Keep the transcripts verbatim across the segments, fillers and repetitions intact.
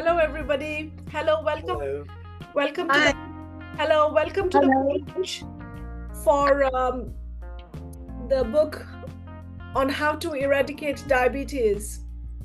Hello, everybody. Hello, welcome. Hello. Welcome to Hi. the hello, welcome to Hello. the page for um, the book on how to eradicate diabetes.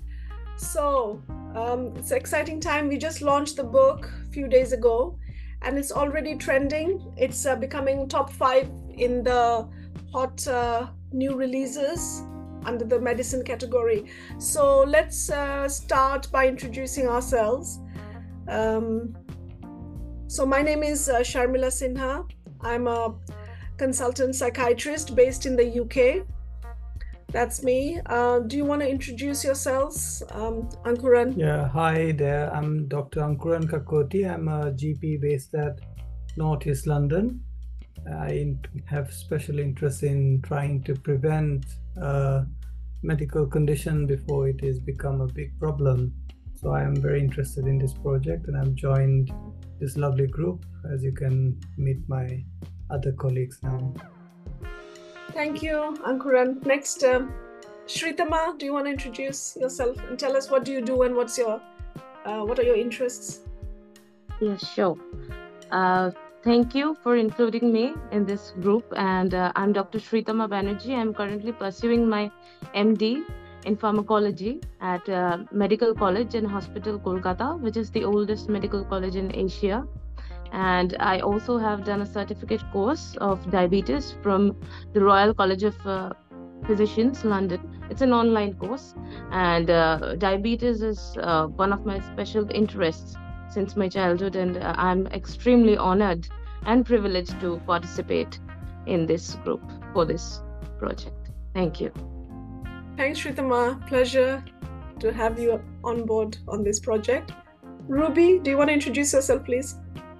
So um, it's an exciting time. We just launched the book a few days ago, and it's already trending. It's uh, becoming top five in the hot uh, new releases under the medicine category. So let's uh, start by introducing ourselves. Um, so my name is uh, Sharmila Sinha. I'm a consultant psychiatrist based in the U K. That's me. Uh, do you want to introduce yourselves, um, Ankuran? Yeah, hi there. I'm Doctor Ankuran Kakoti. I'm a G P based at North East London. I have special interest in trying to prevent a medical condition before it has become a big problem. So I am very interested in this project, and I've joined this lovely group, as you can meet my other colleagues now. Thank you, Ankuran. Next, um, Shritama, do you want to introduce yourself and tell us what do you do and what's your, uh, what are your interests? Yes, sure. Uh, thank you for including me in this group. And uh, I'm Doctor Shritama Banerjee. I'm currently pursuing my M D in pharmacology at uh, Medical College and Hospital, Kolkata, which is the oldest medical college in Asia. And I also have done a certificate course of diabetes from the Royal College of uh, Physicians, London. It's an online course, and uh, diabetes is uh, one of my special interests since my childhood, and uh, I'm extremely honored and privileged to participate in this group for this project. Thank you. Thanks, Shritama. Pleasure to have you on board on this project. Ruby, do you want to introduce yourself, please?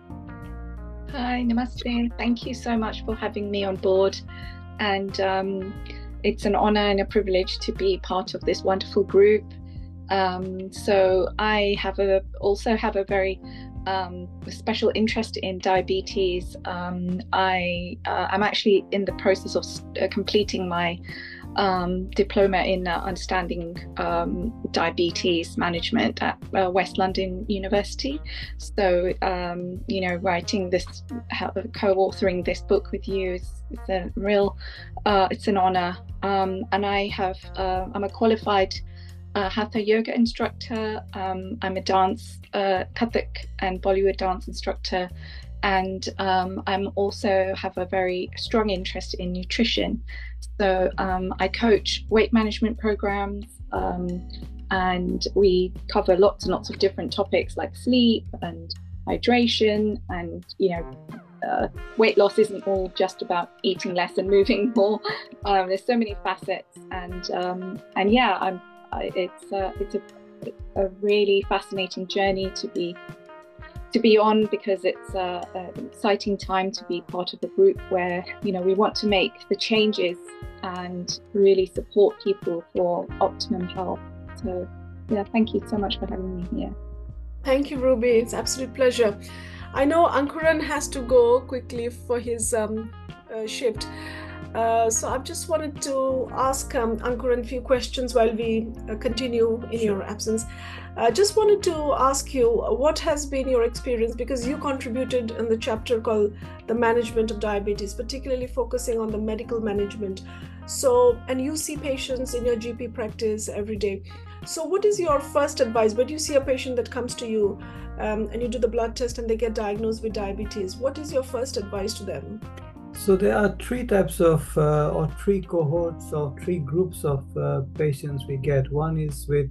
Hi, namaste. Thank you so much for having me on board. And um, it's an honor and a privilege to be part of this wonderful group. Um, so I have a also have a very um, special interest in diabetes. Um, I uh, I'm actually in the process of uh, completing my um, diploma in uh, understanding um, diabetes management at uh, West London University. So um, you know, writing this, co-authoring this book with you is, is a real, uh, it's an honor. Um, and I have, uh, I'm a qualified Uh, Hatha yoga instructor. Um, I'm a dance, uh, Kathak and Bollywood dance instructor, and um, I'm also have a very strong interest in nutrition. So um, I coach weight management programs, um, and we cover lots and lots of different topics like sleep and hydration, and you know, uh, weight loss isn't all just about eating less and moving more. Um, there's so many facets, and um, and yeah, I'm. It's uh, it's a, a really fascinating journey to be to be on, because it's uh, an exciting time to be part of a group where you know we want to make the changes and really support people for optimum health. So yeah, thank you so much for having me here. Thank you, Ruby. It's an absolute pleasure. I know Ankuran has to go quickly for his um, uh, shift. Uh, so I just wanted to ask um, Ankuran a few questions while we uh, continue in Sure. your absence. I uh, just wanted to ask you, what has been your experience, because you contributed in the chapter called The Management of Diabetes, particularly focusing on the medical management. So, and you see patients in your G P practice every day. So what is your first advice? When you see a patient that comes to you um, and you do the blood test and they get diagnosed with diabetes, what is your first advice to them? So there are three types of, uh, or three cohorts or three groups of uh, patients we get. One is with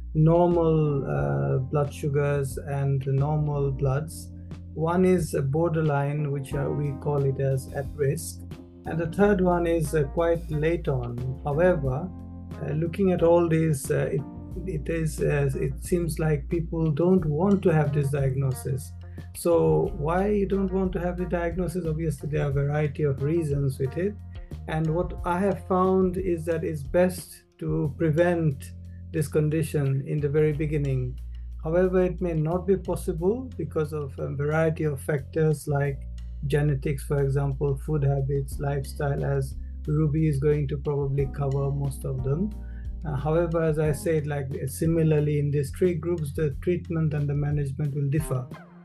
normal uh, blood sugars and normal bloods. One is a borderline, which uh, we call it as at risk. And the third one is uh, quite late on. However, uh, looking at all these, uh, it, it is uh, it seems like people don't want to have this diagnosis. So why you don't want to have the diagnosis? Obviously, there are a variety of reasons with it. And what I have found is that it's best to prevent this condition in the very beginning. However, it may not be possible because of a variety of factors like genetics, for example, food habits, lifestyle, as Ruby is going to probably cover most of them. Uh, however, as I said, like similarly in these three groups, the treatment and the management will differ.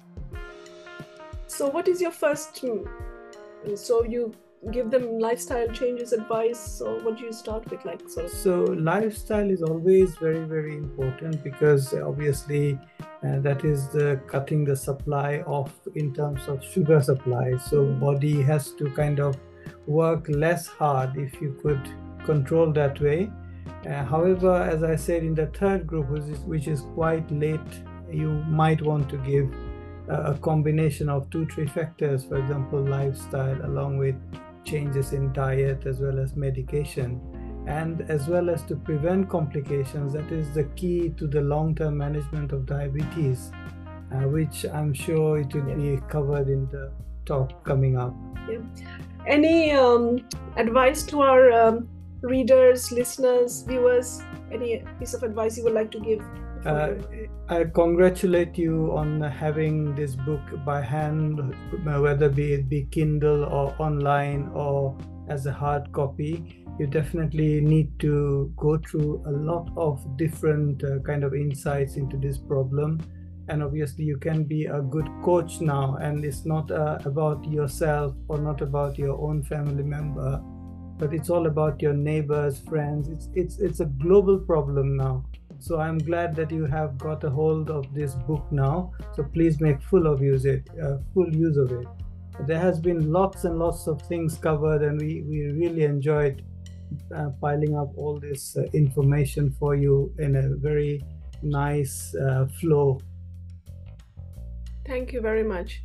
So what is your first, so you give them lifestyle changes advice, so what do you start with, like so so lifestyle is always very very important, because obviously uh, that is the cutting the supply off in terms of sugar supply, so body has to kind of work less hard if you could control that way. Uh, however, as I said, in the third group, which is, which is quite late, you might want to give uh, a combination of two three factors, for example lifestyle along with changes in diet as well as medication, and as well as to prevent complications. That is the key to the long-term management of diabetes, uh, which I'm sure it will be covered in the talk coming up. Yeah. Any um, advice to our um, readers, listeners, viewers? Any piece of advice you would like to give? Uh, I congratulate you on having this book by hand, whether be it be Kindle or online or as a hard copy. You definitely need to go through a lot of different uh, kind of insights into this problem. And obviously you can be a good coach now, and it's not uh, about yourself or not about your own family member, but it's all about your neighbors, friends. It's it's it's a global problem now. So I'm glad that you have got a hold of this book now. So please make full of use it, uh, full use of it. There has been lots and lots of things covered, and we, we really enjoyed uh, piling up all this uh, information for you in a very nice uh, flow. Thank you very much.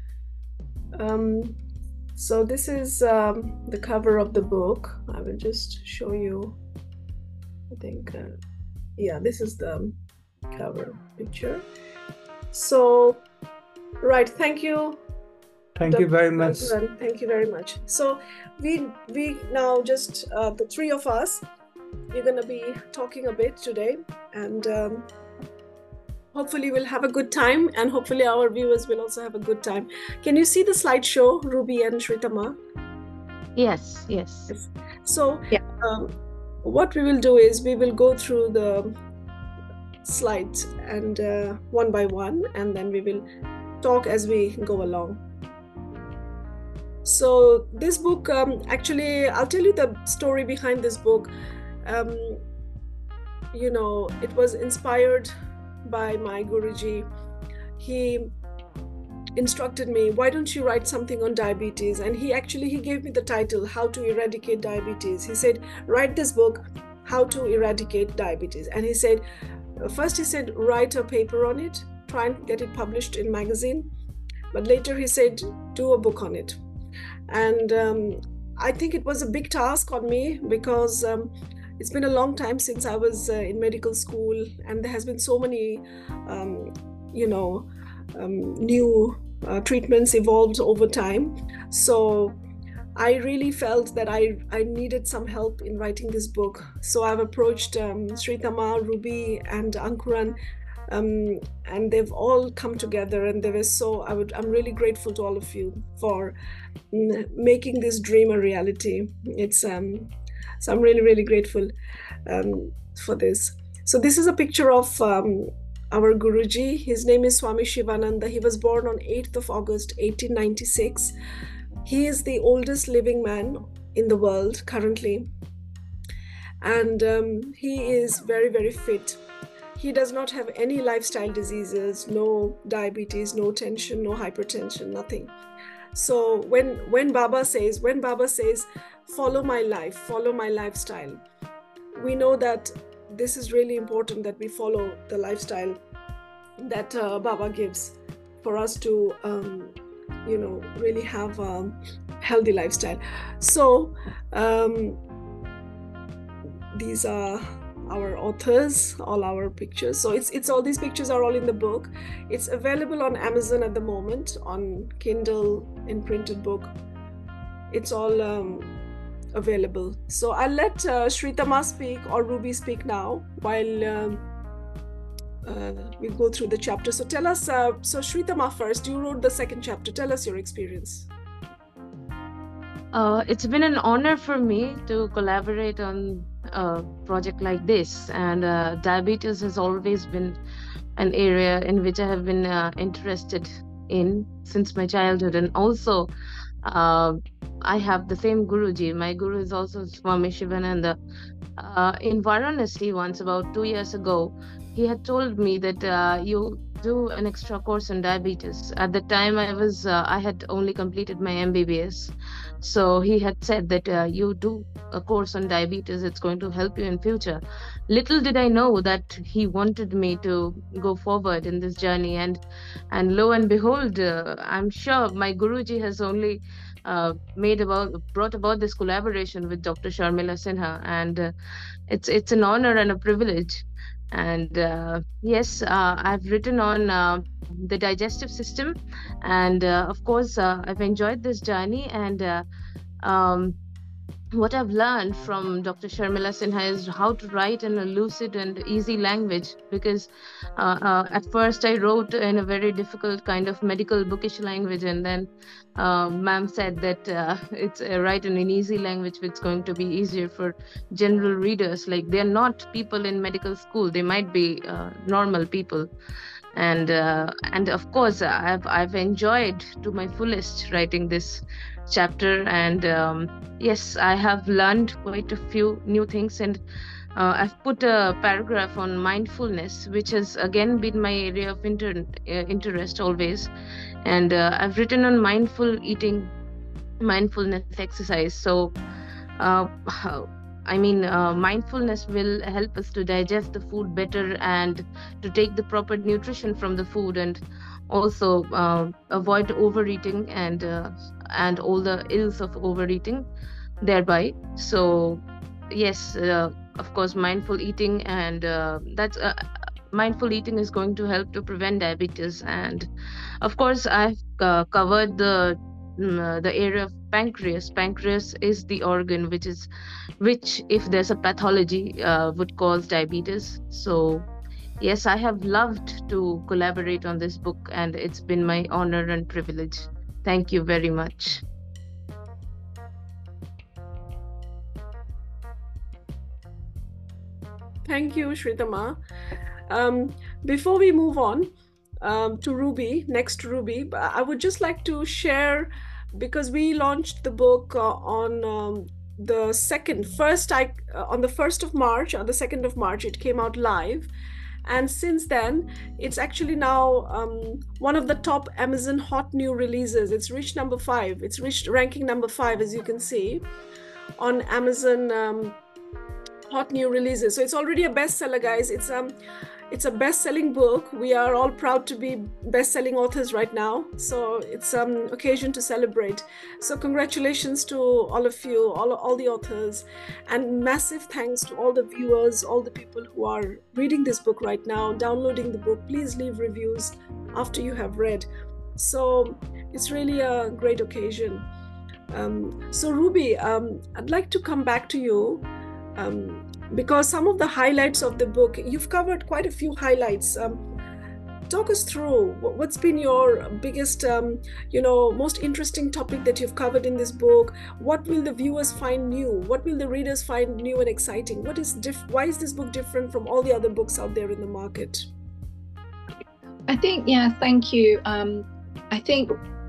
Um, so this is um, the cover of the book. I will just show you, I think, uh, yeah, this is the cover picture. So, right, thank you. Thank you very much. Thank you very much. So we we now just uh, the three of us, we're going to be talking a bit today, and um, hopefully we'll have a good time, and hopefully our viewers will also have a good time. Can you see the slideshow, Ruby and Shritama? Yes, yes. yes. So yeah. um, what we will do is we will go through the slides and uh, one by one, and then we will talk as we go along. So this book, um, actually, I'll tell you the story behind this book. Um, you know, it was inspired by my Guruji. He instructed me, why don't you write something on diabetes? And he actually, he gave me the title, How to Eradicate Diabetes. He said, write this book, How to Eradicate Diabetes. And he said, first he said, write a paper on it, try and get it published in magazine. But later he said, do a book on it. And um, I think it was a big task on me, because um, it's been a long time since I was uh, in medical school, and there has been so many, um, you know, um, new uh, treatments evolved over time. So I really felt that I, I needed some help in writing this book. So I've approached um, Shritama, Ruby, and Ankuran, um, and they've all come together, and they were so, I would, I'm really grateful to all of you for mm, making this dream a reality. It's, um, so I'm really, really grateful um, for this. So this is a picture of um, our Guruji. His name is Swami Shivananda. He was born on eighth of August, eighteen ninety-six. He is the oldest living man in the world currently. And um, he is very, very fit. He does not have any lifestyle diseases, no diabetes, no tension, no hypertension, nothing. So when, when Baba says, when Baba says, follow my life, follow my lifestyle, we know that this is really important, that we follow the lifestyle that uh, Baba gives for us to, um, you know, really have a healthy lifestyle. So um, these are our authors, all our pictures. So it's it's all these pictures are all in the book. It's available on Amazon at the moment, on Kindle, in printed book. It's all um, available. So I'll let uh, Shritama speak or Ruby speak now while um, uh, we go through the chapter. So tell us, uh, so Shritama first, you wrote the second chapter. Tell us your experience. Uh, it's been an honor for me to collaborate on a project like this, and uh, diabetes has always been an area in which I have been uh, interested in since my childhood. And also, uh, I have the same Guruji. My guru is also Swami Shivananda. Uh, in Varanasi, once about two years ago, he had told me that uh, you do an extra course on diabetes. At the time, I was uh, I had only completed my M B B S, so he had said that uh, you do a course on diabetes. It's going to help you in future. Little did I know that he wanted me to go forward in this journey, and and lo and behold, uh, I'm sure my Guruji has only uh, made about brought about this collaboration with Doctor Sharmila Sinha, and uh, it's it's an honor and a privilege. And uh, yes, uh, I've written on uh, the digestive system, and uh, of course, uh, I've enjoyed this journey. And uh, um, what I've learned from Doctor Sharmila Sinha is how to write in a lucid and easy language, because uh, uh, at first I wrote in a very difficult kind of medical bookish language, and then uh, ma'am said that uh, it's uh, write in an easy language which is going to be easier for general readers. Like, they're not people in medical school, they might be uh, normal people. And uh, and of course, I've I've enjoyed to my fullest writing this chapter, and um, yes, I have learned quite a few new things, and uh, I've put a paragraph on mindfulness, which has again been my area of inter- uh, interest always. And uh, I've written on mindful eating, mindfulness exercise. So uh, I mean, uh, mindfulness will help us to digest the food better and to take the proper nutrition from the food, and also uh, avoid overeating and uh, and all the ills of overeating thereby. So yes, uh, of course, mindful eating, and uh, that's uh, mindful eating is going to help to prevent diabetes. And of course, I've uh, covered the uh, the area of pancreas. Pancreas is the organ which is which, if there's a pathology, uh, would cause diabetes. So yes, I have loved to collaborate on this book, and it's been my honor and privilege. Thank you very much. Thank you, Shritama. Um, before we move on um, to Ruby, next Ruby, I would just like to share, because we launched the book uh, on um, the second, first, I, uh, on the first of March, on the second of March, it came out live. And since then, it's actually now um, one of the top Amazon hot new releases. It's reached number five. It's reached ranking number five, as you can see, on Amazon um, hot new releases. So it's already a bestseller, guys. It's um, it's a best-selling book. We are all proud to be best-selling authors right now. So it's an um, occasion to celebrate. So congratulations to all of you, all, all the authors, and massive thanks to all the viewers, all the people who are reading this book right now, downloading the book. Please leave reviews after you have read. So it's really a great occasion. Um, so Ruby, um, I'd like to come back to you. Um, because some of the highlights of the book, you've covered quite a few highlights. Um, talk us through what's been your biggest, um, you know, most interesting topic that you've covered in this book. What will the viewers find new? What will the readers find new and exciting? What is diff- why is this book different from all the other books out there in the market? I think, yeah, thank you. Um, I think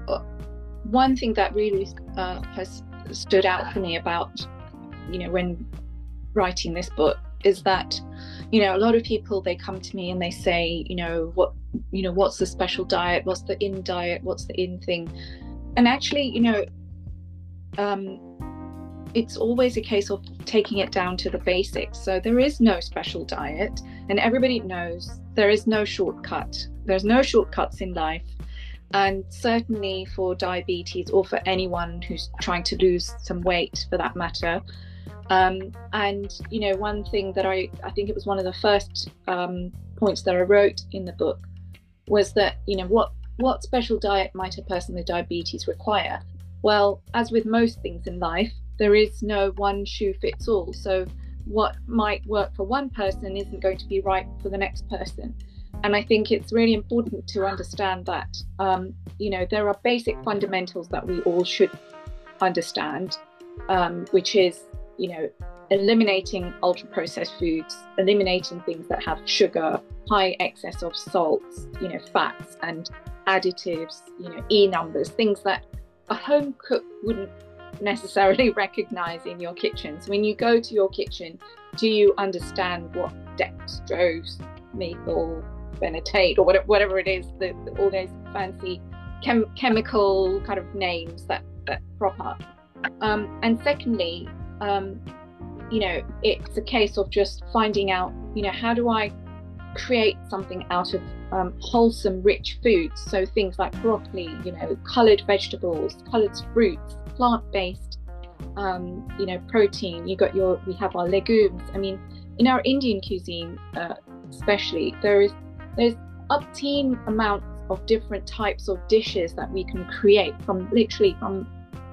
one thing that really uh, has stood out for me about, you know, when writing this book is that, you know, a lot of people, they come to me and they say, you know, what, you know, what's the special diet? What's the in diet? What's the in thing? And actually, you know, um, it's always a case of taking it down to the basics. So there is no special diet, and everybody knows there is no shortcut. There's no shortcuts in life. And certainly for diabetes, or for anyone who's trying to lose some weight for that matter. Um, and, you know, one thing that I, I think it was one of the first um, points that I wrote in the book was that, you know, what, what special diet might a person with diabetes require? Well, as with most things in life, there is no one shoe fits all. So what might work for one person isn't going to be right for the next person. And I think it's really important to understand that, um, you know, there are basic fundamentals that we all should understand, um, which is, you know, eliminating ultra-processed foods, eliminating things that have sugar, high excess of salts, you know, fats and additives, you know, E numbers, things that a home cook wouldn't necessarily recognize in your kitchen. So when you go to your kitchen, do you understand what dextrose, methyl phentate, or whatever, whatever it is, the, the, all those fancy chem chemical kind of names that, that crop up? Um, and secondly, um, you know, it's a case of just finding out, you know, how do I create something out of um, wholesome, rich foods? So things like broccoli, you know, coloured vegetables, coloured fruits, plant-based, um, you know, protein. You got your, we have our legumes. I mean, in our Indian cuisine, uh, especially, there is there's obscene amounts of different types of dishes that we can create from literally from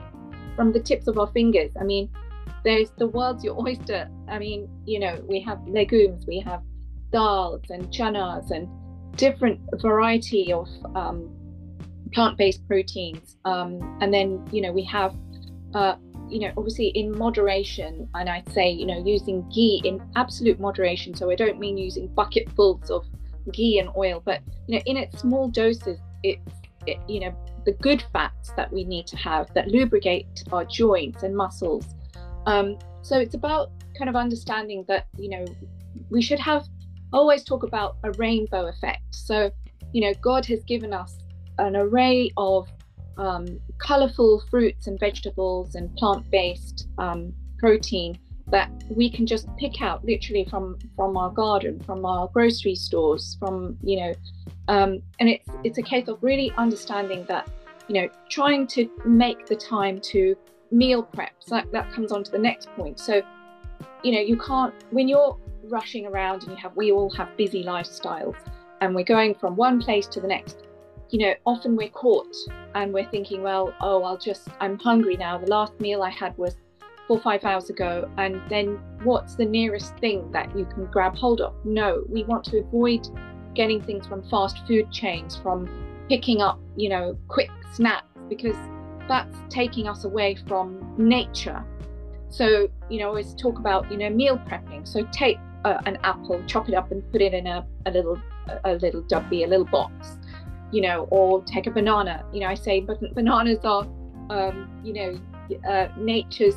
from the tips of our fingers. I mean, there's the world's your oyster. I mean, you know, we have legumes, we have dals and chanas and different variety of um, plant-based proteins. Um, and then, you know, we have, uh, you know, obviously in moderation, and I'd say, you know, using ghee in absolute moderation. So I don't mean using bucketfuls of ghee and oil, but, you know, in its small doses, it's, it, you know, the good fats that we need to have that lubricate our joints and muscles. Um, so it's about kind of understanding that, you know, we should have, always talk about a rainbow effect. So, you know, God has given us an array of um, colorful fruits and vegetables and plant-based um, protein that we can just pick out literally from from our garden, from our grocery stores, from, you know, um, and it's it's a case of really understanding that, you know, trying to make the time to meal prep. So that, that comes on to the next point. So, you know, you can't, when you're rushing around and you have, we all have busy lifestyles and we're going from one place to the next, you know, often we're caught and we're thinking, well, oh, I'll just, I'm hungry now. The last meal I had was four or five hours ago. And then what's the nearest thing that you can grab hold of? No, we want to avoid getting things from fast food chains, from picking up, you know, quick snacks, because that's taking us away from nature. So, you know, always talk about, you know, meal prepping. So take uh, an apple, chop it up and put it in a, a little, a little dubby, a little box, you know, or take a banana. You know, I say, but bananas are, um, you know, uh, nature's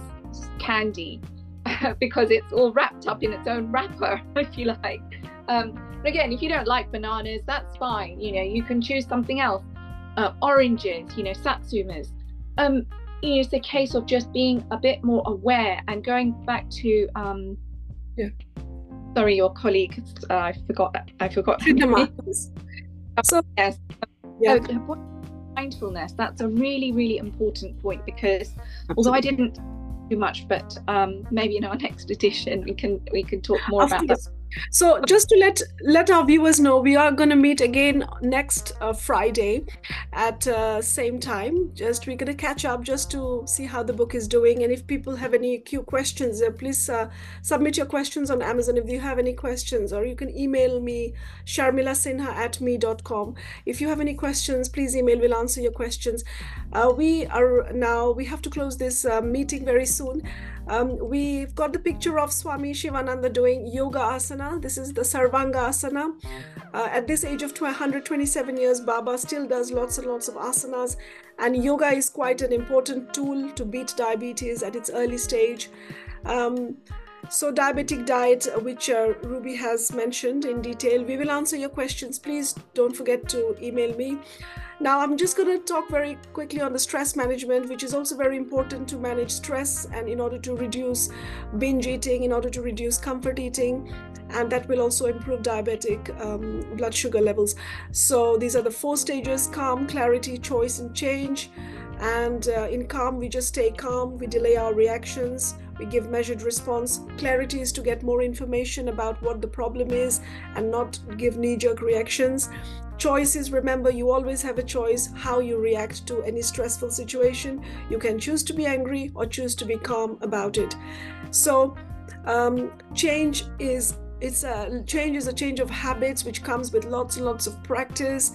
candy because it's all wrapped up in its own wrapper, if you like. Um, but again, if you don't like bananas, that's fine. You know, you can choose something else. Uh, oranges, you know, satsumas. Um, you know, it's a case of just being a bit more aware and going back to, um, yeah. Sorry, your colleague, uh, I forgot, I forgot. So, yes, yeah. So, mindfulness, that's a really, really important point, because Absolutely. Although I didn't do much, but um, maybe in our next edition, we can, we can talk more about that. So just to let let our viewers know, we are going to meet again next uh, Friday at uh, same time. Just we're going to catch up just to see how the book is doing. And if people have any Q questions, uh, please uh, submit your questions on Amazon if you have any questions, or you can email me, sharmila sinha at me dot com. If you have any questions, please email, we'll answer your questions. Uh, we are now, we have to close this uh, meeting very soon. Um, we've got the picture of Swami Shivananda doing yoga asana. This is the Sarvanga asana. Uh, at this age of one hundred twenty-seven years, Baba still does lots and lots of asanas, and yoga is quite an important tool to beat diabetes at its early stage. Um, so diabetic diet, which uh, Ruby has mentioned in detail, we will answer your questions. Please don't forget to email me. Now, I'm just going to talk very quickly on the stress management, which is also very important to manage stress, and in order to reduce binge eating, in order to reduce comfort eating, and that will also improve diabetic um, blood sugar levels. So these are the four stages: calm, clarity, choice, and change. And uh, in calm, we just stay calm, we delay our reactions, we give measured response. Clarity is to get more information about what the problem is and not give knee-jerk reactions. Choice is, remember, you always have a choice how you react to any stressful situation. You can choose to be angry or choose to be calm about it. So um, change is, it's a change is a change of habits, which comes with lots and lots of practice.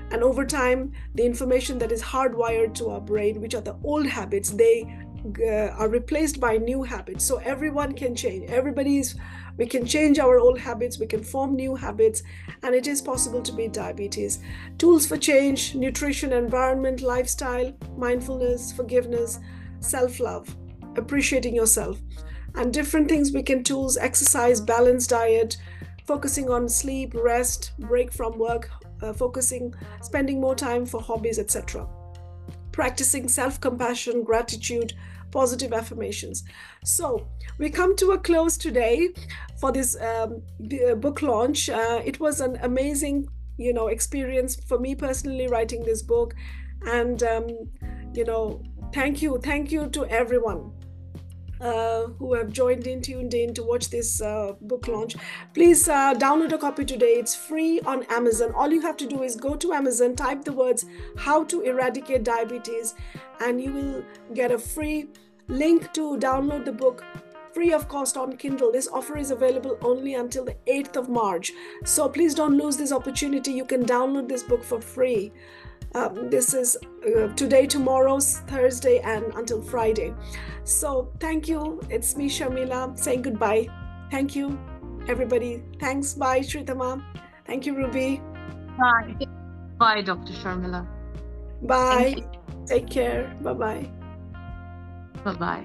And over time, the information that is hardwired to our brain, which are the old habits, they uh, are replaced by new habits. So everyone can change. Everybody's, we can change our old habits, we can form new habits, and it is possible to beat diabetes. Tools for change: nutrition, environment, lifestyle, mindfulness, forgiveness, self-love, appreciating yourself. And different things we can tools: exercise, balanced diet, focusing on sleep, rest, break from work, uh, focusing, spending more time for hobbies, et cetera. Practicing self-compassion, gratitude, positive affirmations. So we come to a close today for this um, book launch. Uh, it was an amazing, you know, experience for me personally writing this book. And, um, you know, thank you. Thank you to everyone Uh, who have joined in, tuned in to watch this uh, book launch. Please uh, download a copy today. It's free on Amazon. All you have to do is go to Amazon, type the words "How to Eradicate Diabetes," and you will get a free link to download the book free of cost on Kindle. This offer is available only until the eighth of March. So please don't lose this opportunity. You can download this book for free. Um, this is uh, today, tomorrow, Thursday, and until Friday. So thank you. It's me, Sharmila, saying goodbye. Thank you, everybody. Thanks. Bye, Shrithama. Thank you, Ruby. Bye. Bye, Doctor Sharmila. Bye. Take care. Bye-bye. Bye-bye.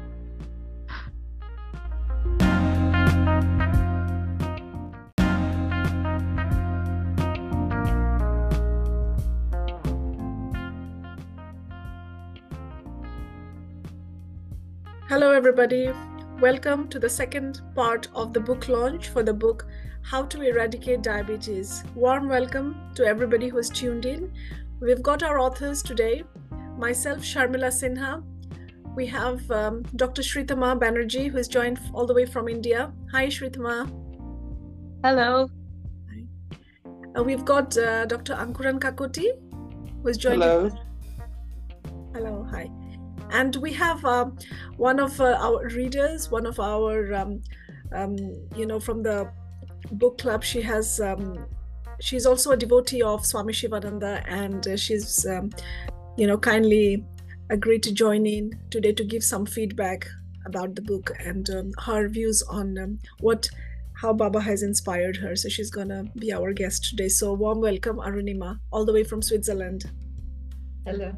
Hello, everybody. Welcome to the second part of the book launch for the book, How to Eradicate Diabetes. Warm welcome to everybody who has tuned in. We've got our authors today, myself, Sharmila Sinha. We have um, Doctor Shrithama Banerjee, who has joined all the way from India. Hi, Shrithama. Hello. Hi. Uh, we've got uh, Doctor Ankuran Kakoti, who has joined. Hello. Hello, hi. And we have uh, one of uh, our readers, one of our, um, um, you know, from the book club. She has, um, she's also a devotee of Swami Shivananda, and uh, she's, um, you know, kindly agreed to join in today to give some feedback about the book and um, her views on um, what, how Baba has inspired her. So she's gonna be our guest today. So warm welcome, Arunima, all the way from Switzerland. Hello.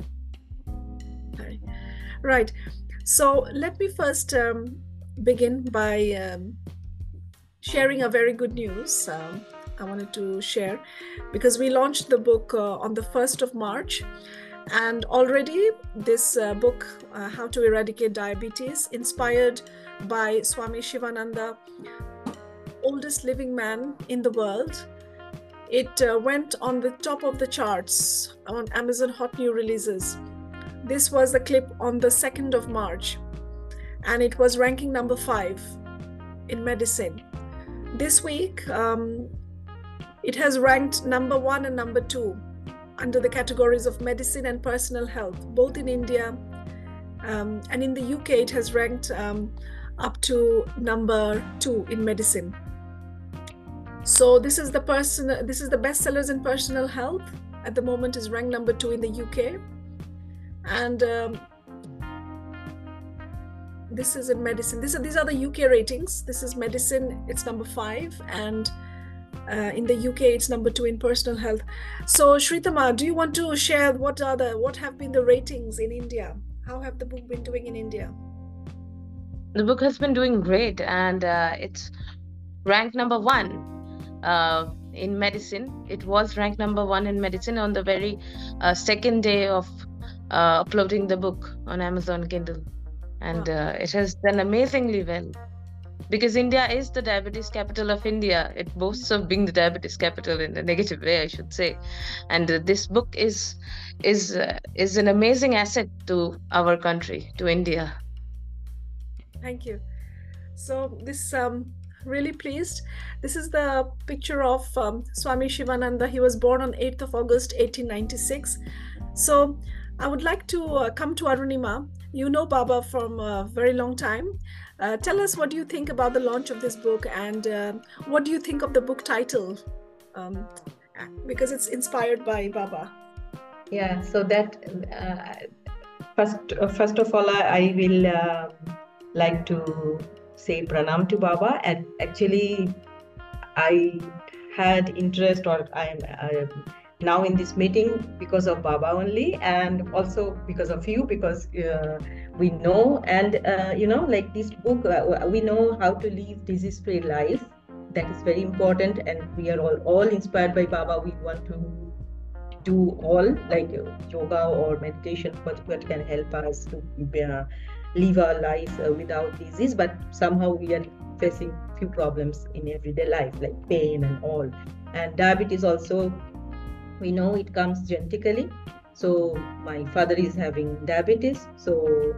Hi. Right. So let me first um, begin by um, sharing a very good news. Um, I wanted to share because we launched the book uh, on the first of March, and already this uh, book, uh, How to Eradicate Diabetes, inspired by Swami Shivananda, oldest living man in the world. It uh, went on the top of the charts on Amazon Hot New Releases. This was the clip on the second of March, and it was ranking number five in medicine. This week, um, it has ranked number one and number two under the categories of medicine and personal health, both in India um, and in the U K. It has ranked um, up to number two in medicine. So this is the person. This is the bestsellers in personal health. At the moment, is ranked number two in the U K. And um, this is in medicine. This, these are the U K ratings. This is medicine, it's number five. And uh, in the U K, it's number two in personal health. So Shrithama, do you want to share what are the, what have been the ratings in India? How have the book been doing in India? The book has been doing great, and uh, it's ranked number one uh, in medicine. It was ranked number one in medicine on the very uh, second day of Uh, uploading the book on Amazon Kindle, and uh, it has done amazingly well, because India is the diabetes capital of India. It boasts of being the diabetes capital in a negative way, I should say, and uh, this book is is uh, is an amazing asset to our country, to India. Thank you. So this um, really pleased. This is the picture of um, Swami Shivananda. He was born on eighth of August eighteen ninety-six. So I would like to uh, come to Arunima. You know Baba from a very long time. Uh, tell us, what do you think about the launch of this book, and uh, what do you think of the book title? Um, because it's inspired by Baba. Yeah, so that uh, first, uh, first of all, I, I will uh, like to say pranam to Baba. And actually, I had interest, or I'm uh, now in this meeting because of Baba only, and also because of you, because uh, we know, and uh, you know, like this book, uh, we know how to live disease-free life. That is very important, and we are all, all inspired by Baba. We want to do all like yoga or meditation, what, what can help us to uh, live our life uh, without disease, but somehow we are facing few problems in everyday life, like pain and all. And diabetes also, we know it comes genetically. So my father is having diabetes, so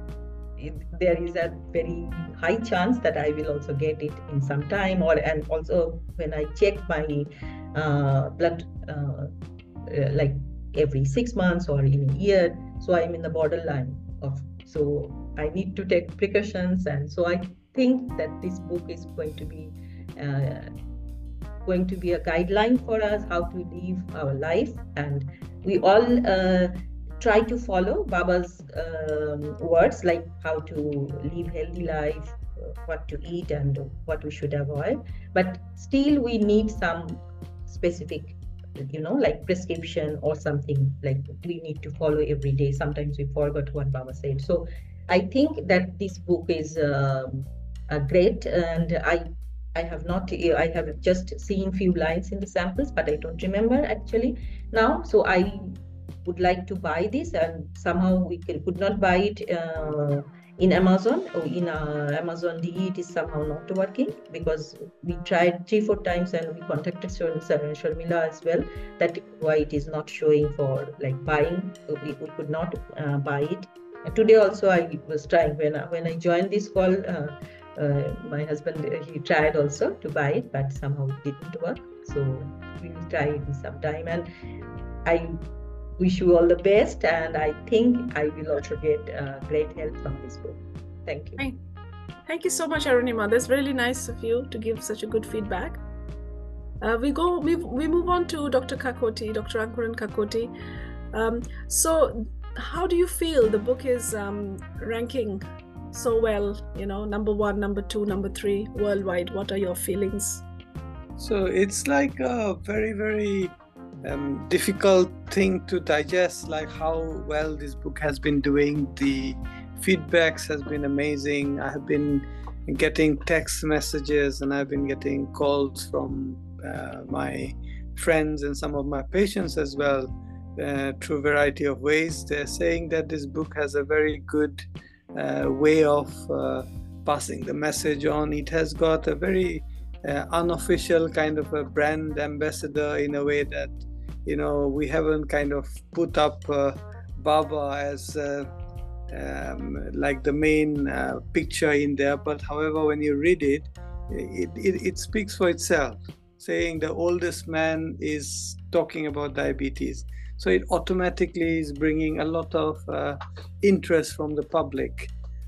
it, there is a very high chance that I will also get it in some time. Or and also when I check my uh, blood uh, uh, like every six months or in a year, so I'm in the borderline of, so I need to take precautions. And so I think that this book is going to be uh, going to be a guideline for us how to live our life, and we all uh, try to follow Baba's um, words, like how to live healthy life, uh, what to eat and what we should avoid. But still we need some specific, you know, like prescription or something like we need to follow every day. Sometimes we forgot what Baba said. So I think that this book is uh, uh, great, and I I have not, I have just seen few lines in the samples, but I don't remember actually now. So I would like to buy this, and somehow we can, could not buy it uh, in Amazon, or in uh, Amazon D E it is somehow not working, because we tried three, four times and we contacted Sharmila as well, that why it is not showing for like buying, we, we could not uh, buy it. And today also I was trying, when, when I joined this call, uh, uh, my husband, he tried also to buy it, but somehow it didn't work. So we will try it in some time, and I wish you all the best, and I think I will also get uh, great help from this book. Thank you. Thank, thank you so much, Arunima. That's really nice of you to give such a good feedback. Uh, we go. We, we move on to Doctor Kakoti, Doctor Ankuran Kakoti. Um, so, how do you feel the book is um, ranking so well? You know, number one, number two, number three worldwide. What are your feelings? So it's like a very, very Um, difficult thing to digest, like how well this book has been doing. The feedbacks has been amazing. I have been getting text messages, and I've been getting calls from uh, my friends and some of my patients as well, uh, through a variety of ways. They're saying that this book has a very good uh, way of uh, passing the message on. It has got a very uh, unofficial kind of a brand ambassador, in a way that, you know, we haven't kind of put up uh, Baba as uh, um, like the main uh, picture in there. But however, when you read it, it, it, it speaks for itself, saying the oldest man is talking about diabetes. So it automatically is bringing a lot of uh, interest from the public.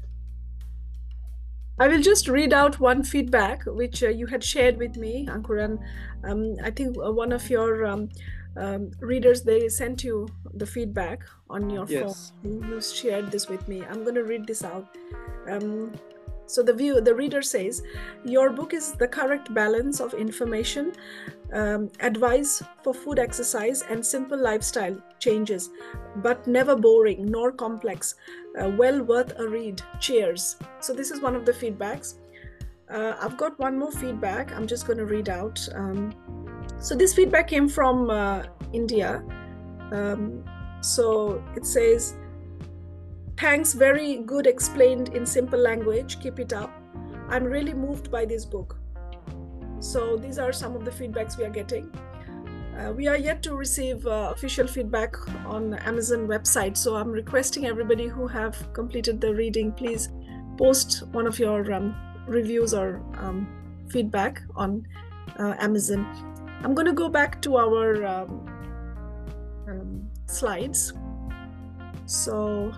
I will just read out one feedback which uh, you had shared with me, Ankuran. Um, I think uh, one of your um, um, readers, they sent you the feedback on your Yes. phone. You shared this with me. I'm going to read this out. Um, so the view, the reader says, your book is the correct balance of information, um, advice for food, exercise, and simple lifestyle changes, but never boring nor complex. Uh, well worth a read. Cheers. So this is one of the feedbacks. Uh, I've got one more feedback. I'm just going to read out. Um, so this feedback came from uh, India. Um, so it says, thanks, very good, explained in simple language. Keep it up. I'm really moved by this book. So these are some of the feedbacks we are getting. Uh, we are yet to receive uh, official feedback on Amazon website. So I'm requesting everybody who have completed the reading, please post one of your um, reviews or um, feedback on uh, Amazon. I'm going to go back to our um, um, slides. So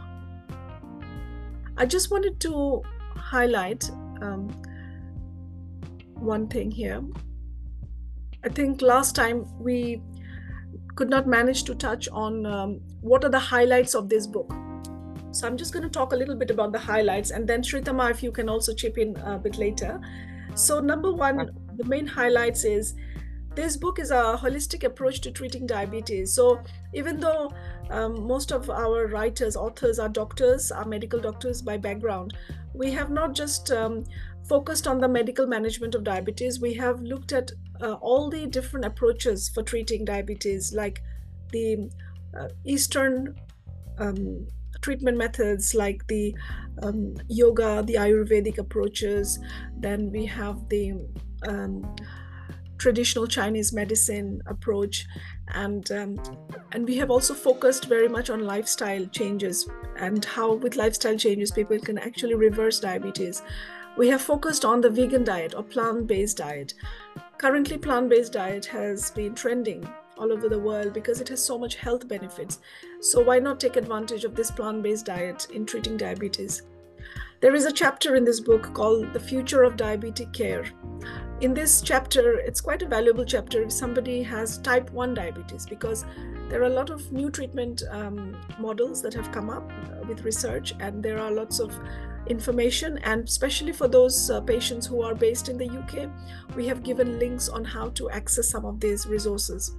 I just wanted to highlight um, one thing here. I think last time we could not manage to touch on um, what are the highlights of this book. So I'm just going to talk a little bit about the highlights, and then Sritama, if you can also chip in a bit later. So number one, the main highlights is this book is a holistic approach to treating diabetes. So even though um, most of our writers, authors are doctors, are medical doctors by background, we have not just um, focused on the medical management of diabetes. We have looked at uh, all the different approaches for treating diabetes, like the uh, Eastern um, treatment methods, like the um, yoga, the Ayurvedic approaches. Then we have the um, traditional Chinese medicine approach, and um, and we have also focused very much on lifestyle changes and how with lifestyle changes people can actually reverse diabetes. We have focused on the vegan diet or plant-based diet. Currently, plant-based diet has been trending all over the world because it has so much health benefits. So why not take advantage of this plant-based diet in treating diabetes? There is a chapter in this book called The Future of Diabetic Care. In this chapter, it's quite a valuable chapter if somebody has type one diabetes, because there are a lot of new treatment um, models that have come up uh, with research, and there are lots of information, and especially for those uh, patients who are based in the U K, we have given links on how to access some of these resources.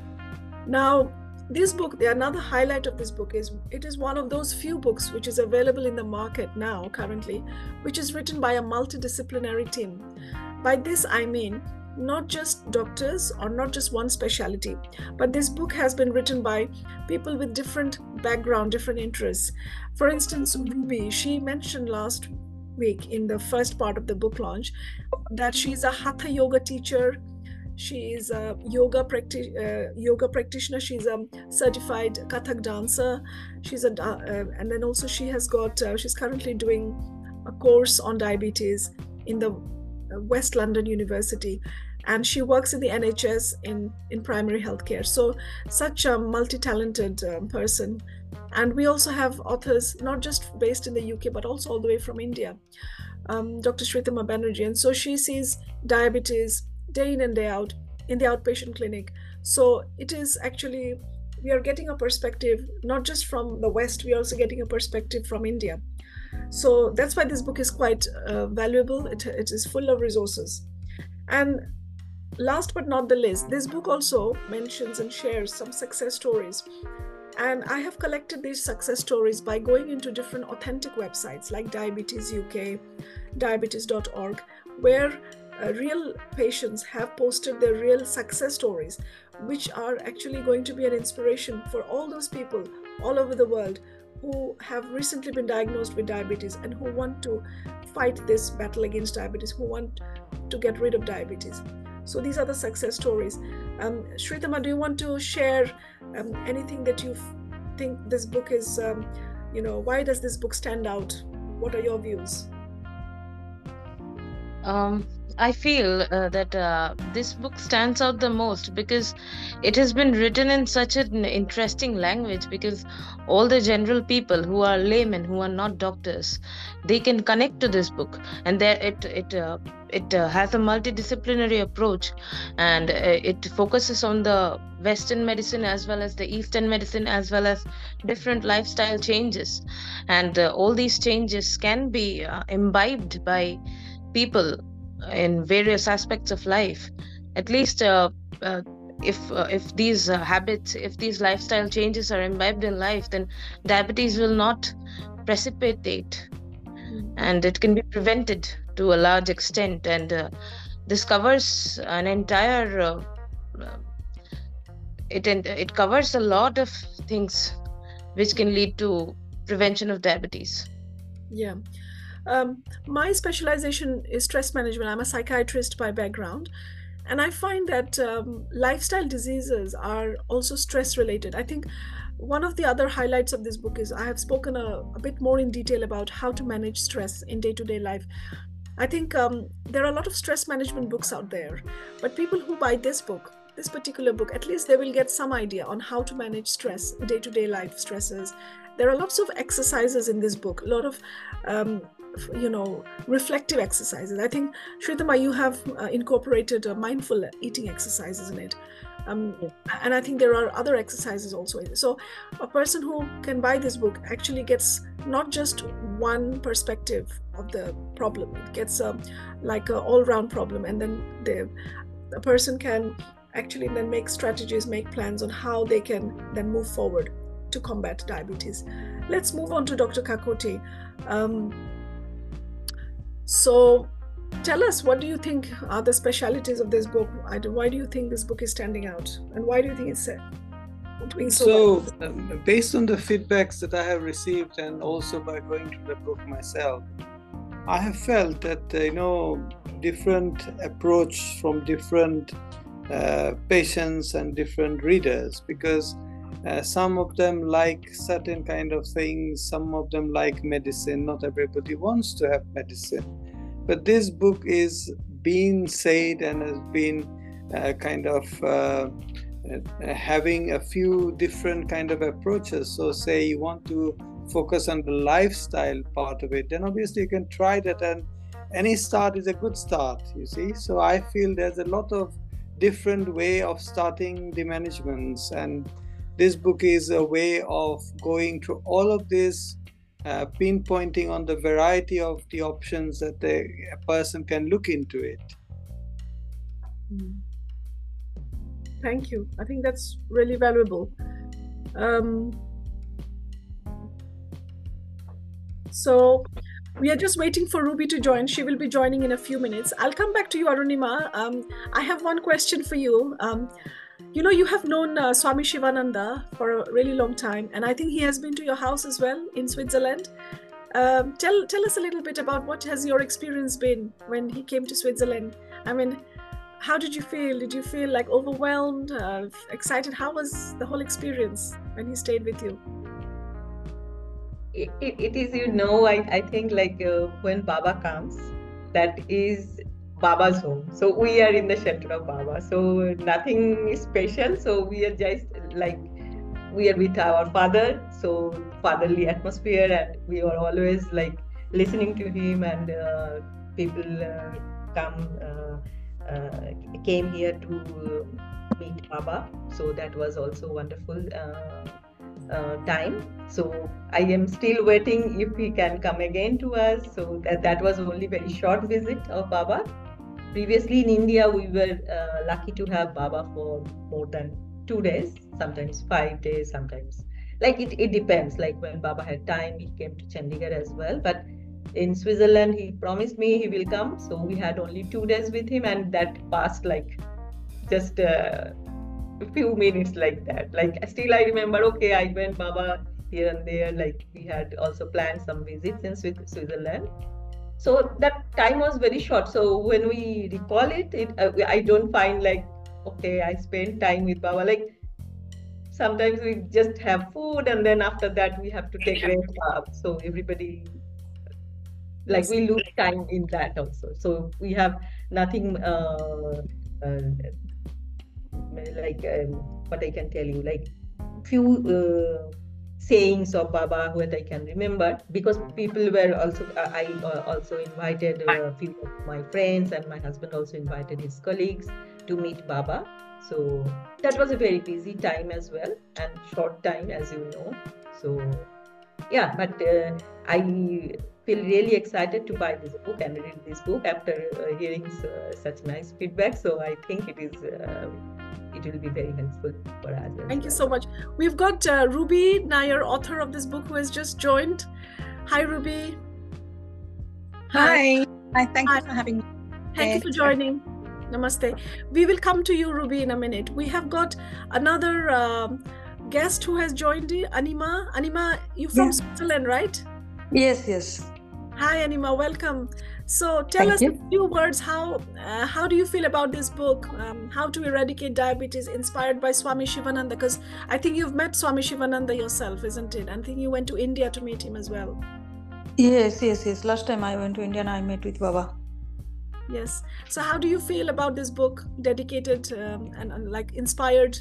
Now, this book, the another highlight of this book is it is one of those few books which is available in the market now currently, which is written by a multidisciplinary team. By this I mean not just doctors or not just one specialty, but this book has been written by people with different background, different interests. For instance, Ruby, she mentioned last week in the first part of the book launch that she's a Hatha yoga teacher. She is a yoga, practi- uh, yoga practitioner. She's a certified Kathak dancer. She's a uh, and then also she has got. Uh, she's currently doing a course on diabetes in the West London University, and she works in the N H S in in primary healthcare. So such a multi-talented um, person. And we also have authors not just based in the U K but also all the way from India. Um, Doctor Sritama Banerjee, and so she sees diabetes day in and day out in the outpatient clinic. So it is actually, we are getting a perspective not just from the West, we are also getting a perspective from India. So that's why this book is quite uh, valuable. It, it is full of resources. And last but not the least, this book also mentions and shares some success stories. And I have collected these success stories by going into different authentic websites like Diabetes U K, diabetes dot org, where Uh, real patients have posted their real success stories, which are actually going to be an inspiration for all those people all over the world who have recently been diagnosed with diabetes and who want to fight this battle against diabetes, who want to get rid of diabetes. So these are the success stories. Um, Sritama, do you want to share um, anything that you think this book is, um, you know, why does this book stand out? What are your views? Um, I feel uh, that uh, this book stands out the most because it has been written in such an interesting language, because all the general people who are laymen, who are not doctors, they can connect to this book, and there it it uh, it uh, has a multidisciplinary approach, and uh, it focuses on the Western medicine as well as the Eastern medicine, as well as different lifestyle changes, and uh, all these changes can be uh, imbibed by people in various aspects of life. At least uh, uh, if uh, if these uh, habits, if these lifestyle changes are imbibed in life, then diabetes will not precipitate, and it can be prevented to a large extent. And uh, this covers an entire uh, uh, it it covers a lot of things which can lead to prevention of diabetes. Yeah. Um, my specialization is stress management. I'm a psychiatrist by background, and I find that um, lifestyle diseases are also stress related. I think one of the other highlights of this book is I have spoken a, a bit more in detail about how to manage stress in day-to-day life. I think um, there are a lot of stress management books out there, but people who buy this book, this particular book, at least they will get some idea on how to manage stress, day-to-day life stresses. There are lots of exercises in this book, a lot of um, you know, reflective exercises. I think, Sritama, you have uh, incorporated uh, mindful eating exercises in it. Um, Yes. and I think there are other exercises also in it. So a person who can buy this book actually gets not just one perspective of the problem, it gets a, like an all-round problem, and then the, the person can actually then make strategies, make plans on how they can then move forward to combat diabetes. Let's move on to Doctor Kakoti. Um, so tell us, what do you think are the specialities of this book? Why do you think this book is standing out? And why do you think it's doing so well? So, um, based on the feedbacks that I have received, and also by going through the book myself, I have felt that, uh, you know, different approach from different uh, patients and different readers, because uh, some of them like certain kind of things, some of them like medicine. Not everybody wants to have medicine. But this book is being said and has been uh, kind of uh, uh, having a few different kind of approaches. So say you want to focus on the lifestyle part of it, then obviously you can try that, and any start is a good start, you see. So I feel there's a lot of different way of starting the managements, and this book is a way of going through all of this, uh, pinpointing on the variety of the options that the, a person can look into it. Thank you. I think that's really valuable. Um, so we are just waiting for Ruby to join. She will be joining in a few minutes. I'll come back to you, Arunima. Um, I have one question for you. Um, you know, you have known uh, Swami Shivananda for a really long time, and I think he has been to your house as well in Switzerland. Um, tell tell us a little bit about what has your experience been when he came to Switzerland. I mean, how did you feel? Did you feel like overwhelmed, uh, excited? How was the whole experience when he stayed with you? It, it, it is, you know, I, I think like uh, when Baba comes, that is Baba's home. So we are in the shelter of Baba. So nothing special. So we are just like, we are with our father. So fatherly atmosphere, and we are always like listening to him, and uh, people uh, come, uh, uh, came here to uh, meet Baba. So that was also wonderful. Uh, Uh, time. So I am still waiting if he can come again to us. So that, that was only very short visit of Baba. Previously in India, we were uh, lucky to have Baba for more than two days, sometimes five days, sometimes. Like it, it depends. Like when Baba had time, he came to Chandigarh as well. But in Switzerland, he promised me he will come. So we had only two days with him, and that passed like just uh, a few minutes like that. Like still I remember, okay, I went Baba here and there, like we had also planned some visits in Switzerland. So that time was very short. So when we recall it, it uh, I don't find like, okay, I spent time with Baba. Like sometimes we just have food, and then after that we have to take rest up. So everybody, like we lose time in that also. So we have nothing uh, uh, like um, what I can tell you, like few uh, sayings of Baba what I can remember, because people were also uh, I uh, also invited a uh, few of my friends, and my husband also invited his colleagues to meet Baba. So that was a very busy time as well, and short time, as you know. So yeah, but uh, I feel really excited to buy this book and read this book after uh, hearing uh, such nice feedback. So I think it is uh, it will be very helpful for us. Thank you so much. We've got uh, Ruby Nair, author of this book, who has just joined. Hi, Ruby. Hi. Hi. Thank Hi. you for having me. Thank you for joining. Namaste. We will come to you, Ruby, in a minute. We have got another um, guest who has joined, Anima. Anima, you from Yeah. Switzerland, right? Yes, yes. Hi, Anima. Welcome. So tell Thank us you. a few words. How uh, how do you feel about this book? Um, how to eradicate diabetes, inspired by Swami Shivananda? Because I think you've met Swami Shivananda yourself, isn't it? I think you went to India to meet him as well. Yes, yes, yes. Last time I went to India and I met with Baba. Yes. So how do you feel about this book, dedicated um, and, and like inspired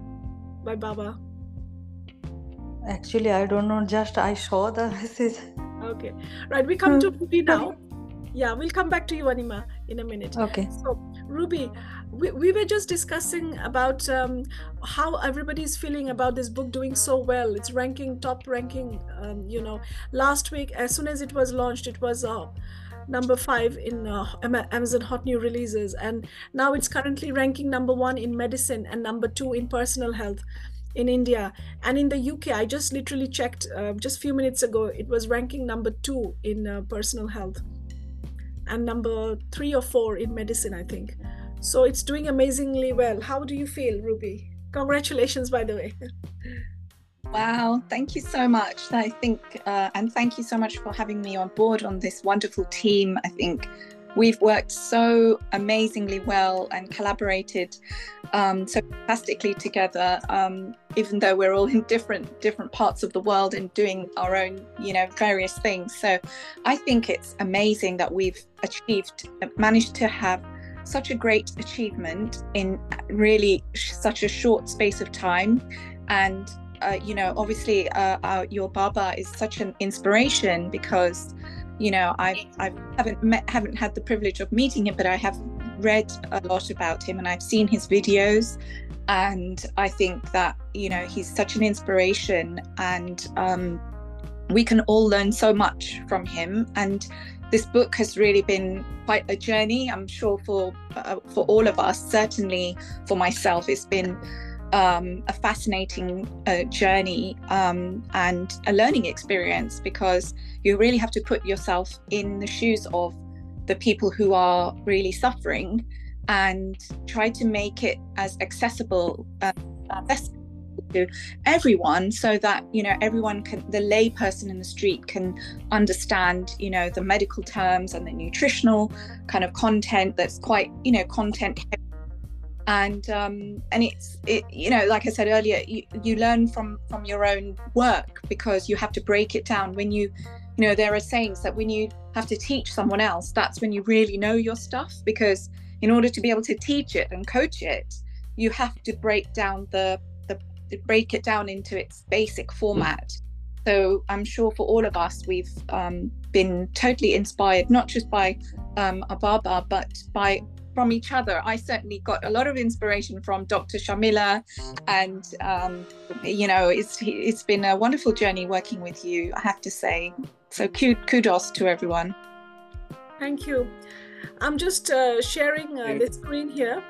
by Baba? Actually, I don't know. Just I saw the message Okay. Right. We come to Ruby now. Yeah, we'll come back to you, Anima, in a minute. Okay. So, Ruby, we, we were just discussing about um, how everybody's feeling about this book doing so well. It's ranking, top ranking, um, you know, last week, as soon as it was launched, it was uh, number five in uh, Amazon Hot New Releases. And now it's currently ranking number one in medicine and number two in personal health in India. And in the U K, I just literally checked uh, just a few minutes ago, it was ranking number two in uh, personal health and number three or four in medicine, I think. So it's doing amazingly well. How do you feel, Ruby? Congratulations, by the way. Wow, thank you so much. I think, uh, and thank you so much for having me on board on this wonderful team. I think we've worked so amazingly well and collaborated um, so fantastically together, um, even though we're all in different different parts of the world and doing our own, you know, various things. So I think it's amazing that we've achieved, managed to have such a great achievement in really such a short space of time. And uh, you know, obviously uh, our, your Baba is such an inspiration because, you know, I I haven't met, haven't had the privilege of meeting him, but I have read a lot about him and I've seen his videos, and I think that, you know, he's such an inspiration, and um, we can all learn so much from him. And this book has really been quite a journey, I'm sure, for uh, for all of us. Certainly for myself, it's been um, a fascinating uh, journey um, and a learning experience, because you really have to put yourself in the shoes of the people who are really suffering and try to make it as accessible uh, to everyone, so that, you know, everyone can, the lay person in the street can understand, you know, the medical terms and the nutritional kind of content that's quite, you know, content heavy. And um, and it's it, you know, like I said earlier, you, you learn from from your own work, because you have to break it down. When you you know, there are sayings that when you have to teach someone else, that's when you really know your stuff, because in order to be able to teach it and coach it, you have to break down the the break it down into its basic format. So I'm sure for all of us, we've um, been totally inspired, not just by um, Ababa, but by from each other. I certainly got a lot of inspiration from Doctor Shamila, and um, you know, it's it's been a wonderful journey working with you, I have to say. So kudos to everyone. Thank you. I'm just uh, sharing uh, the screen here.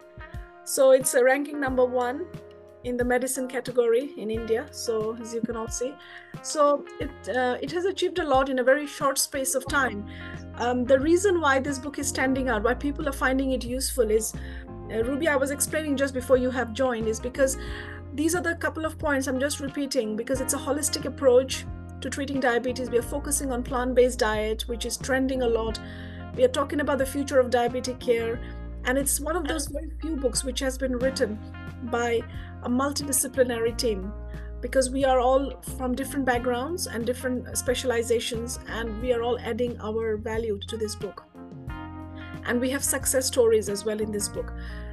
So it's a ranking number one in the medicine category in India. So as you can all see, so it uh, it has achieved a lot in a very short space of time. Um, the reason why this book is standing out, why people are finding it useful, is uh, Ruby, I was explaining just before you have joined, is because these are the couple of points I'm just repeating, because it's a holistic approach to treating diabetes. We are focusing on plant-based diet, which is trending a lot. We are talking about the future of diabetic care, and it's one of those very few books which has been written by a multidisciplinary team, because we are all from different backgrounds and different specializations, and we are all adding our value to this book. And we have success stories as well in this book.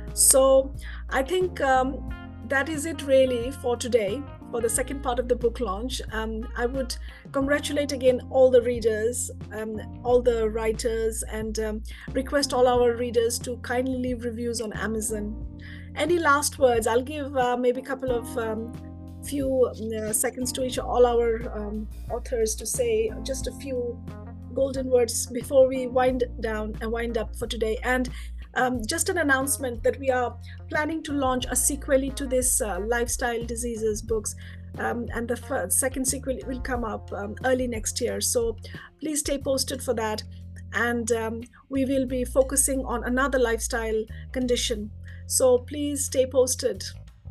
So I think um, that is it really for today, for the second part of the book launch. Um, I would congratulate again all the readers, um, all the writers, and um, request all our readers to kindly leave reviews on Amazon. Any last words? I'll give uh, maybe a couple of um, few uh, seconds to each all our um, authors to say just a few golden words before we wind down and wind up for today. And um, just an announcement that we are planning to launch a sequel to this uh, lifestyle diseases books, um, and the first, second sequel will come up um, early next year. So please stay posted for that. And um, we will be focusing on another lifestyle condition. So please stay posted.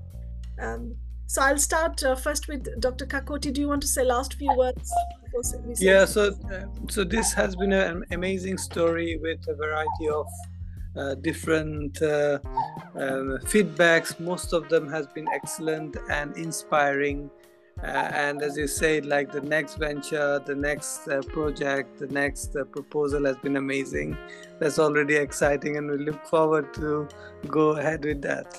Um, So I'll start uh, first with Doctor Kakoti. Do you want to say last few words? Yeah, so uh, so this has been an amazing story with a variety of uh, different uh, um, feedbacks. Most of them has been excellent and inspiring. Uh, and as you said, like the next venture, the next uh, project, the next uh, proposal has been amazing. That's already exciting, and we look forward to go ahead with that.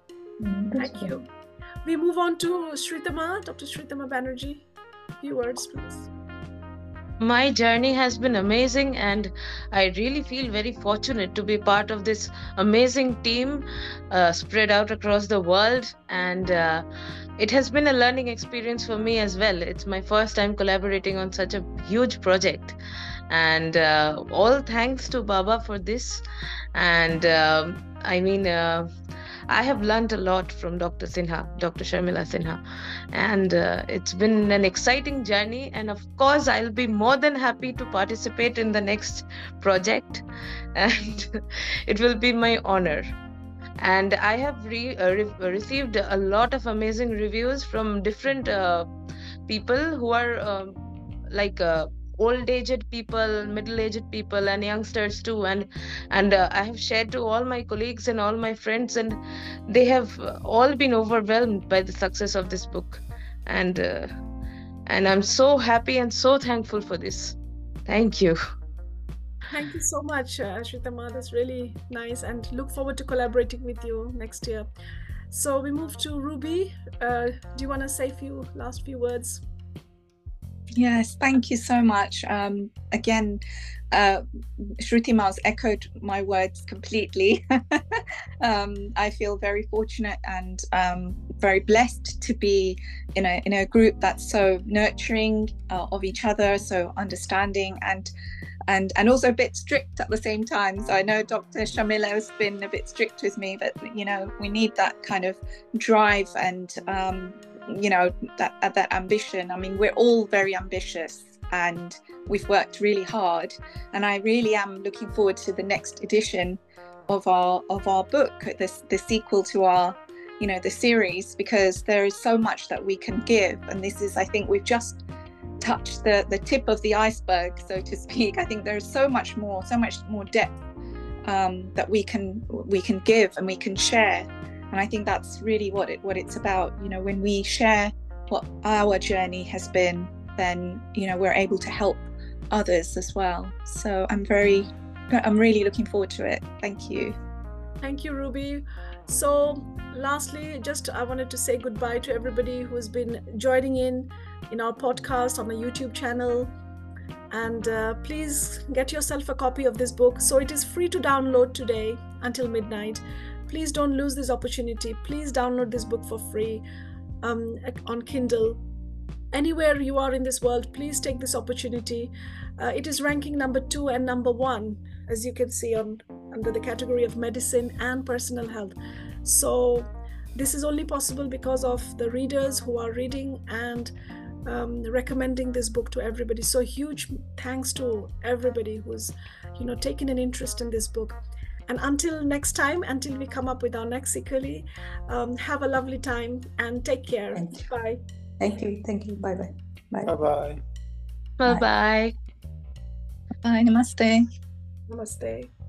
Thank you. We move on to Shrithama, Doctor Shrithama Banerjee. A few words, please. My journey has been amazing, and I really feel very fortunate to be part of this amazing team uh, spread out across the world. And uh, it has been a learning experience for me as well. It's my first time collaborating on such a huge project. And uh, all thanks to Baba for this. And um I mean, uh, I have learned a lot from Doctor Sinha, Doctor Sharmila Sinha, and uh, it's been an exciting journey. And of course, I'll be more than happy to participate in the next project, and it will be my honor. And I have re- uh, re- received a lot of amazing reviews from different uh, people who are um like. Uh, old-aged people, middle-aged people, and youngsters too. And and uh, I have shared to all my colleagues and all my friends, and they have uh, all been overwhelmed by the success of this book. And uh, and I'm so happy and so thankful for this. Thank you. Thank you so much, uh, Shritama. That's really nice, and look forward to collaborating with you next year. So we move to Ruby. Uh, do you want to say a few last few words? Yes, thank you so much. Um, again, uh, Shruti echoed my words completely. um, I feel very fortunate and um, very blessed to be in a in a group that's so nurturing uh, of each other, so understanding and and and also a bit strict at the same time. So I know Doctor Sharmila has been a bit strict with me, but you know, we need that kind of drive and um, you know, that that ambition. I mean, we're all very ambitious and we've worked really hard, and I really am looking forward to the next edition of our of our book, this the sequel to our, you know, the series, because there is so much that we can give, and this is, I think we've just touched the the tip of the iceberg, so to speak. I think there's so much more, so much more depth um, that we can we can give and we can share. And I think that's really what it what it's about. You know, when we share what our journey has been, then, you know, we're able to help others as well. So I'm very, I'm really looking forward to it. Thank you. Thank you, Ruby. So lastly, just I wanted to say goodbye to everybody who's been joining in in our podcast on the YouTube channel. And uh, please get yourself a copy of this book. So it is free to download today until midnight. Please don't lose this opportunity. Please download this book for free um, on Kindle. Anywhere you are in this world, please take this opportunity. Uh, it is ranking number two and number one, as you can see, on under the category of medicine and personal health. So this is only possible because of the readers who are reading and um, recommending this book to everybody. So huge thanks to everybody who's, you know, taken an interest in this book. And until next time, until we come up with our next sequel, um, have a lovely time and take care. Thank you. Bye. Thank you. Thank you. Bye bye. Bye. Bye-bye. Bye bye. Bye. Namaste. Namaste.